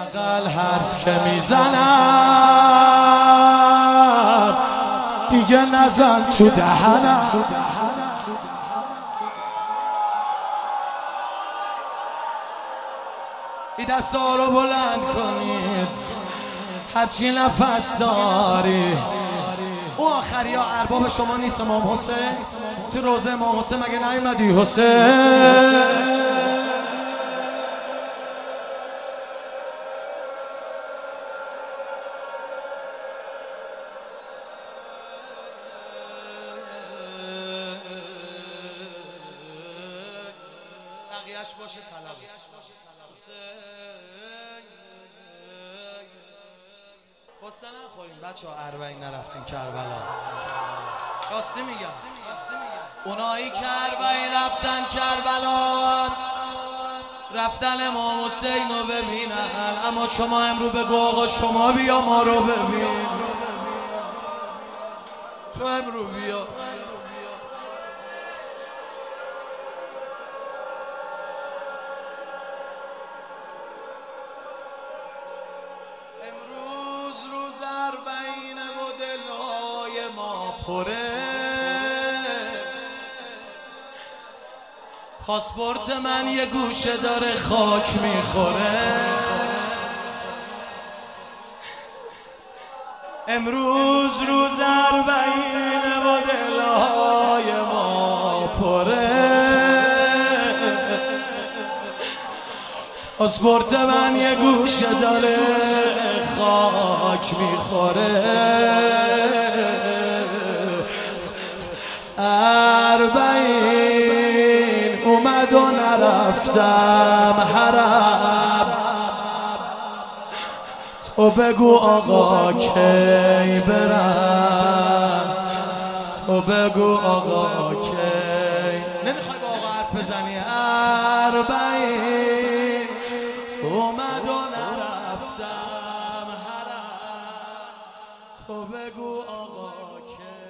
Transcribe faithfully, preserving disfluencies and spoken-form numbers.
بغل حرف که میزنم دیگه نزن تو دهنم. این دستا رو بلند کنید هرچی نفس داری. او آخری ها ارباب شما نیست امام حسین؟ تو روزه امام حسین مگه نیومدی حسین؟ بقیهش باشه طلب حسین نخوریم بچه ها. اربعین نرفتیم کربلا. راستی میگم اونایی که اربعین رفتن کربلا رفتن امام حسین رو ببینن، اما شما امرو بگو آقا شما بیا ما رو ببین. تو امرو بیا امروز روز اربعین و دلهای ما پره. پاسپورت من یه گوشه داره خاک میخوره. امروز روز اربعین و دلهای ما پره. پاسپورت من یه گوشه داره خاک میخوره. اربعین اومد و نرفتم حرم. تو بگو آقا کی برم، تو بگو آقا کی. نمیخوای با آقا حرف بزنی؟ اربعین اومد و نرفتم حرم. تو بگو آقا کی.